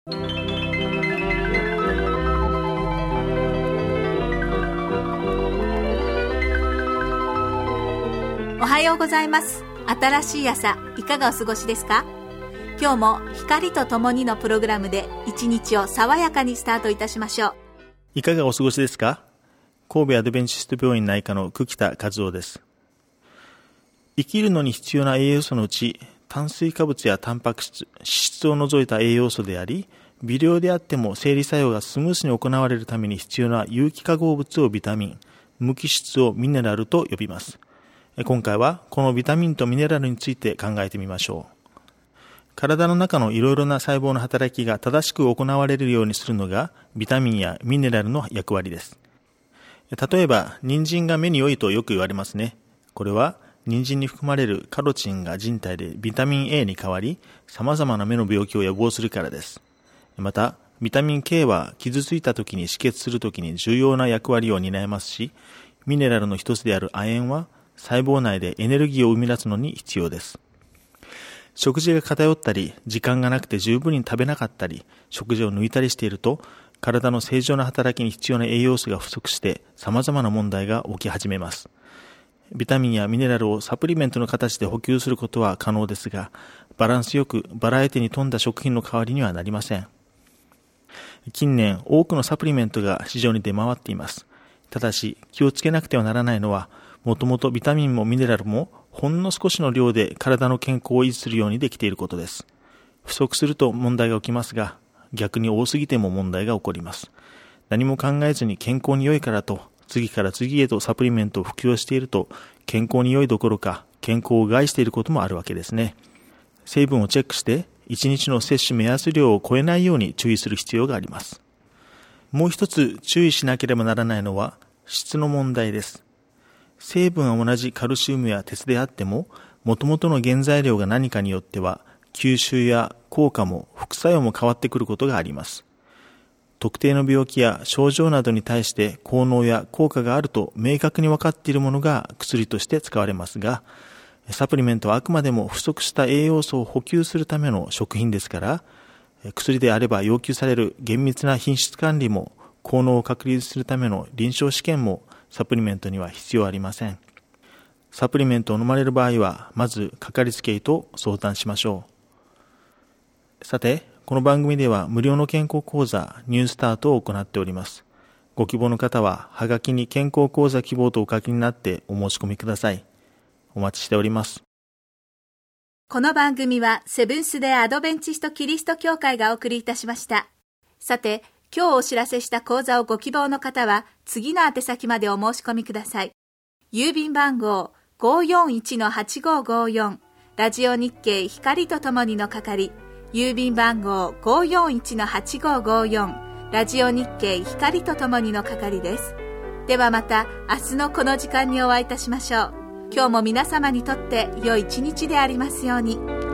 おはようございます。新しい朝、いかがお過ごしですか？今日も光とともにのプログラムで一日を爽やかにスタートいたしましょう。 いかがお過ごしですか？神戸アドベンチスト病院内科の久木田和夫です。生きるのに必要な栄養素のうち、炭水化物やタンパク質、脂質を除いた栄養素であり、微量であっても生理作用がスムースに行われるために必要な有機化合物をビタミン、無機質をミネラルと呼びます。今回はこのビタミンとミネラルについて考えてみましょう。体の中のいろいろな細胞の働きが正しく行われるようにするのがビタミンやミネラルの役割です。例えば、人参が目に良いとよく言われますね。これは人参に含まれるカロチンが人体でビタミン A に変わり、様々な目の病気を予防するからです。また、ビタミン K は傷ついた時に止血する時に重要な役割を担いますし、ミネラルの一つである亜鉛は細胞内でエネルギーを生み出すのに必要です。食事が偏ったり、時間がなくて十分に食べなかったり、食事を抜いたりしていると、体の正常な働きに必要な栄養素が不足して様々な問題が起き始めます。ビタミンやミネラルをサプリメントの形で補給することは可能ですが、バランスよくバラエティに富んだ食品の代わりにはなりません。近年、多くのサプリメントが市場に出回っています。ただし、気をつけなくてはならないのは、もともとビタミンもミネラルもほんの少しの量で体の健康を維持するようにできていることです。不足すると問題が起きますが、逆に多すぎても問題が起こります。何も考えずに健康に良いからと、次から次へとサプリメントを服用していると、健康に良いどころか健康を害していることもあるわけですね。成分をチェックして、1日の摂取目安量を超えないように注意する必要があります。もう一つ注意しなければならないのは、質の問題です。成分は同じカルシウムや鉄であっても、元々の原材料が何かによっては、吸収や効果も副作用も変わってくることがあります。特定の病気や症状などに対して効能や効果があると明確に分かっているものが薬として使われますが、サプリメントはあくまでも不足した栄養素を補給するための食品ですから、薬であれば要求される厳密な品質管理も効能を確立するための臨床試験もサプリメントには必要ありません。サプリメントを飲まれる場合は、まずかかりつけ医と相談しましょう。さて、この番組では無料の健康講座ニュースタートを行っております。ご希望の方は、はがきに健康講座希望とお書きになってお申し込みください。お待ちしております。 この番組はセブンス・デ・アドベンチスト・キリスト教会がお送りいたしました。さて、今日お知らせした講座をご希望の方は、次の宛先までお申し込みください。郵便番号 541-8554 ラジオ日経光とともにの係、郵便番号 541-8554 ラジオ日経光とともにの係です。ではまた明日のこの時間にお会いいたしましょう。今日も皆様にとって良い一日でありますように。